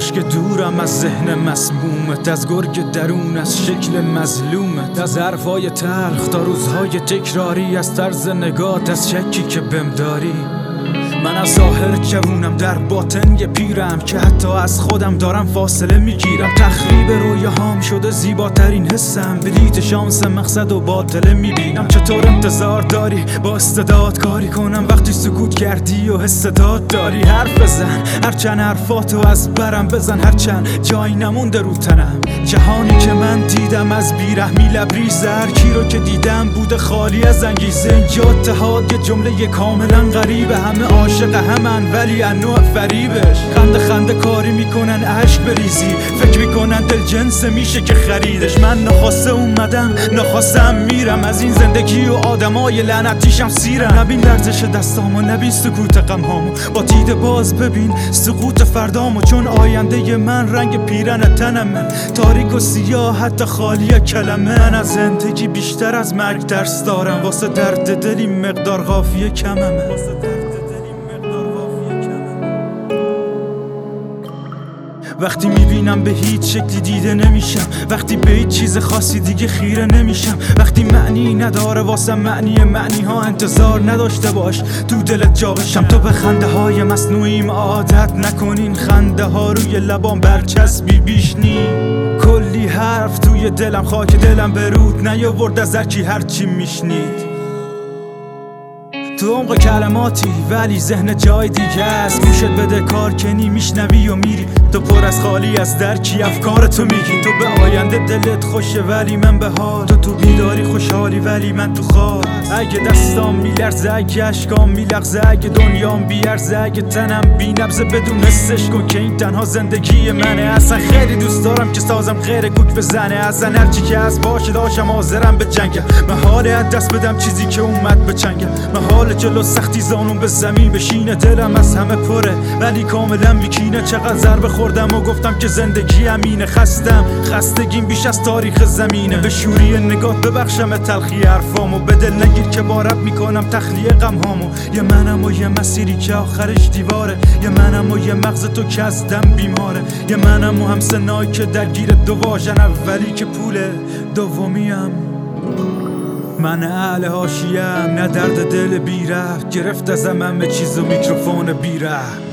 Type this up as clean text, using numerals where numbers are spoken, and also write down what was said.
نقش که دورم از ذهن مسمومت، از گرگ درون، از شکل مظلومت، از حرفای تلخ تا روزهای تکراری، از طرز نگات، از شکی که بهم داری. من از ظاهر جوونم، در باطن یه پیرم که حتی از خودم دارم فاصله میگیرم. تخریب رویاهام شده زیباترین حسم، بلیت شانس مقصد و باطله میبینم. چطور انتظار داری با استعداد کاری کنم وقتی سکوت کردی و استعداد داری؟ حرف بزن، هرچند حرفاتو از برم بزن، هرچند جایی نمونده رو تنم. جهانی که من دیدم از بیرحمی لبریز، هر کی رو که دیدم بوده خالی از انگیزه. اینجا اتحاد یه جمله کاملا غریبه، همه عاشق همن ولی انواع فریبش. خنده کاری میکنن عشق بریزی، فکر میکنن دل جنس میشه که خریدش. من نخواسته اومدم نخواستم میرم، از این زندگی و آدمای لعنتیشم سیرم. نبین لرزش دستامو، نبین سکوت غمهامو، با دید باز ببین سقوط فردامو. چون آینده من رنگ پیرن تنمه، تاریک و سیاه حتی خالی کلمه. من از زندگی بیشتر از مرگ درس دارم، واسه درد دلی مقدار قافیه کممه. وقتی میبینم به هیچ شکلی دیده نمیشم، وقتی به هیچ چیز خاصی دیگه خیره نمیشم، وقتی معنی نداره واسه معنی ها انتظار نداشته باش تو دلت جا بشم. تو به خنده های مصنوعیم عادت نکنین، خنده ها روی لبام برچسبی بیشنی. کلی حرف توی دلم، خاک دلم برود نیاورد از هرکی هرچی میشنید. تو عمق کلماتی ولی ذهن جای دیگه است، گوشت بده کار کنی میشنوی و میری. تو پر از خالی از درکی افکارتو میگی. تو به آینده دلت خوشه ولی من به حال، تو بیداری خوشحالی ولی من تو خواب. اگه دستام میلرزه، اگه اشکام میلغزه، اگه دنیام بیارزه، اگه تنم بی نبزه، بدون حسش کن که این تنها زندگی منه. اصلا خیلی دوست دارم که سازم غیر کوک بزنه، اصلا هرچی که از باشه داشتم حاضرم به جنگم. محاله از دست بدم چیزی که اومد به چنگم، محاله جلو سختی زانون به زمین بشینه. دلم از همه پره ولی کاملا میکینه. چقدر ضربه خوردم و گفتم که زندگی امینه. خستگیم بیش از تاریخ زمینه. به شوری نگاه ببخشم تلخی حرفامو، به دل نگیر که بارت میکنم تخلیه غمهامو. یه منم و یه مسیری که آخرش دیواره، یه منم و یه مغز تو که از دم بیماره، یه منم و هم سنایی که درگیر دو واژن، اولی که پوله دومیم. من اهل حاشیه‌ام، نه درد دل بیره، گرفت ازم همه چیز و میکروفون بیره.